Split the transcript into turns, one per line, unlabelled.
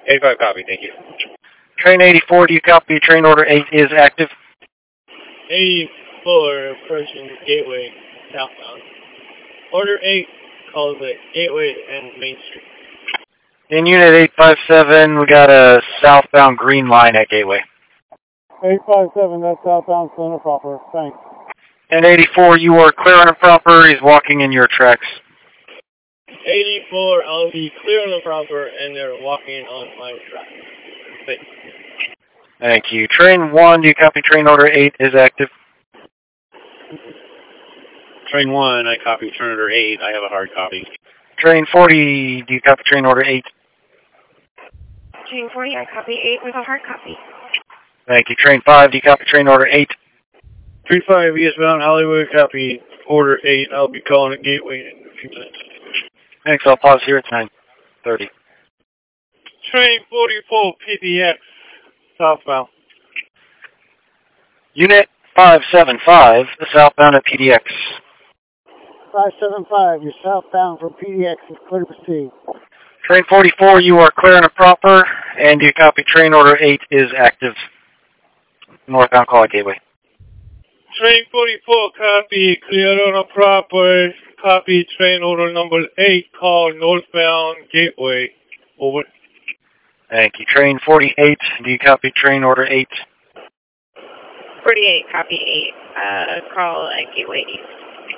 85 copy, thank you.
Train 84, do you copy? Train order 8 is active.
84 approaching Gateway southbound. Order 8 calls it Gateway and Main Street.
In Unit 857, we got a southbound green line at Gateway.
857, that's southbound center proper. Thanks.
And 84, you are clear on the proper. He's walking in your tracks.
84, I'll be clear on the proper, and they're walking on my track. Thanks.
Thank you. Train 1, do you copy? Train order 8 is active.
Train 1, I copy. Train order 8, I have a hard copy.
Train 40, do you copy? Train order 8?
Train 40, I copy 8 with a hard copy.
Thank you. Train 5, do you copy? Train order 8?
Train 5, eastbound Hollywood, copy order 8. I'll be calling at Gateway in a few minutes.
Thanks. I'll pause here. It's 9:30.
Train 44, PDX, southbound.
Unit 575, southbound at PDX.
575, you're southbound from PDX is clear to proceed.
Train 44, you are clear and proper, and you copy. Train order 8 is active. Northbound call at Gateway.
Train 44, copy, clear on a proper, copy, train order number 8, call northbound Gateway, over.
Thank you. Train 48, do you copy? Train order 8?
48, copy 8. Call at Gateway East.